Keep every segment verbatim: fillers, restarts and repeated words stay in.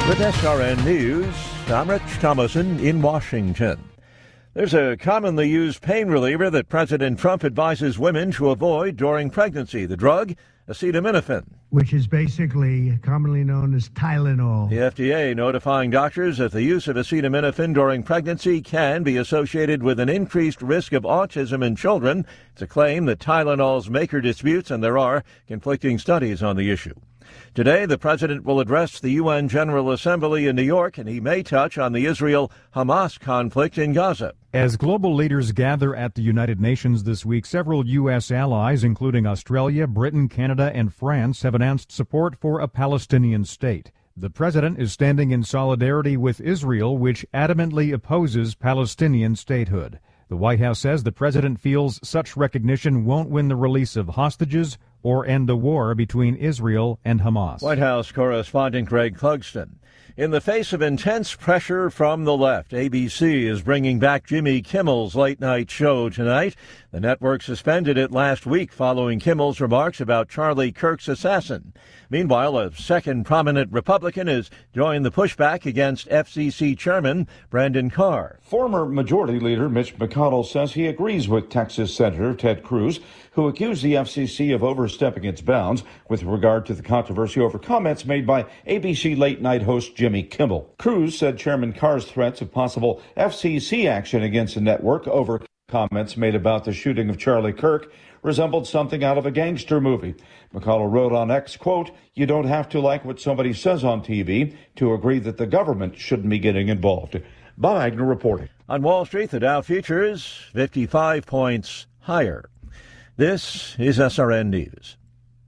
With S R N News, I'm Rich Thomason in Washington. There's a commonly used pain reliever that President Trump advises women to avoid during pregnancy. The drug, acetaminophen, which is basically commonly known as Tylenol. The F D A notifying doctors that the use of acetaminophen during pregnancy can be associated with an increased risk of autism in children. It's a claim that Tylenol's maker disputes, and there are conflicting studies on the issue. Today, the president will address the U N General Assembly in New York, and he may touch on the Israel-Hamas conflict in Gaza. As global leaders gather at the United Nations this week, several U S allies, including Australia, Britain, Canada, and France, have announced support for a Palestinian state. The president is standing in solidarity with Israel, which adamantly opposes Palestinian statehood. The White House says the president feels such recognition won't win the release of hostages or end the war between Israel and Hamas. White House correspondent Greg Clugston. In the face of intense pressure from the left, A B C is bringing back Jimmy Kimmel's late-night show tonight. The network suspended it last week following Kimmel's remarks about Charlie Kirk's assassin. Meanwhile, a second prominent Republican has joined the pushback against F C C Chairman Brandon Carr. Former Majority Leader Mitch McConnell says he agrees with Texas Senator Ted Cruz, who accused the F C C of overstepping its bounds with regard to the controversy over comments made by A B C late-night host Jimmy Kimmel. Cruz said Chairman Carr's threats of possible F C C action against the network over comments made about the shooting of Charlie Kirk resembled something out of a gangster movie. McConnell wrote on X, quote, "You don't have to like what somebody says on T V to agree that the government shouldn't be getting involved." Bob Agnew reporting. On Wall Street, the Dow futures fifty-five points higher. This is S R N News.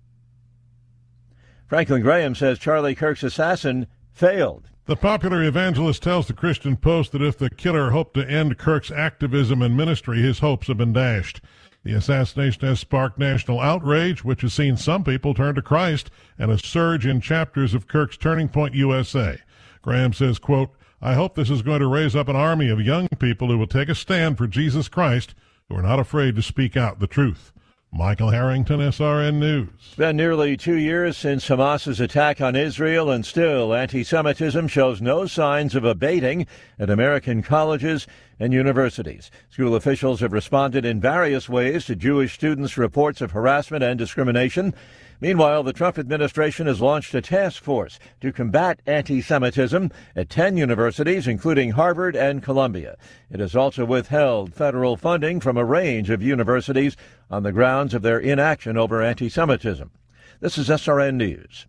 Franklin Graham says Charlie Kirk's assassin failed. The popular evangelist tells the Christian Post that if the killer hoped to end Kirk's activism and ministry, his hopes have been dashed. The assassination has sparked national outrage, which has seen some people turn to Christ, and a surge in chapters of Kirk's Turning Point U S A. Graham says, quote, "I hope this is going to raise up an army of young people who will take a stand for Jesus Christ, who are not afraid to speak out the truth." Michael Harrington, S R N News. It's been nearly two years since Hamas's attack on Israel, and still anti-Semitism shows no signs of abating at American colleges and universities. School officials have responded in various ways to Jewish students' reports of harassment and discrimination. Meanwhile, the Trump administration has launched a task force to combat anti-Semitism at ten universities, including Harvard and Columbia. It has also withheld federal funding from a range of universities on the grounds of their inaction over anti-Semitism. This is S R N News.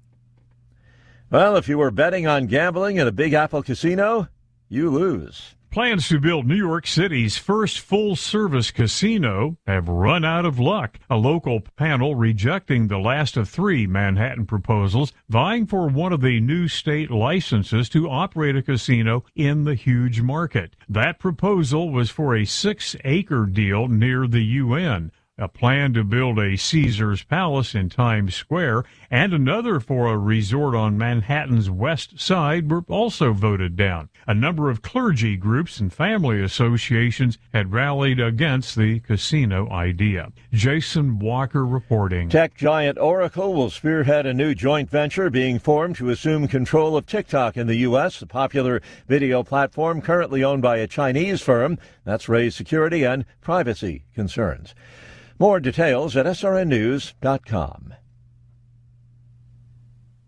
Well, if you were betting on gambling at a Big Apple casino, you lose. Plans to build New York City's first full-service casino have run out of luck. A local panel rejecting the last of three Manhattan proposals, vying for one of the new state licenses to operate a casino in the huge market. That proposal was for a six-acre deal near the U N. A plan to build a Caesars Palace in Times Square and another for a resort on Manhattan's west side were also voted down. A number of clergy groups and family associations had rallied against the casino idea. Jason Walker reporting. Tech giant Oracle will spearhead a new joint venture being formed to assume control of TikTok in the U S, the popular video platform currently owned by a Chinese firm. That's raised security and privacy concerns. More details at S R N news dot com.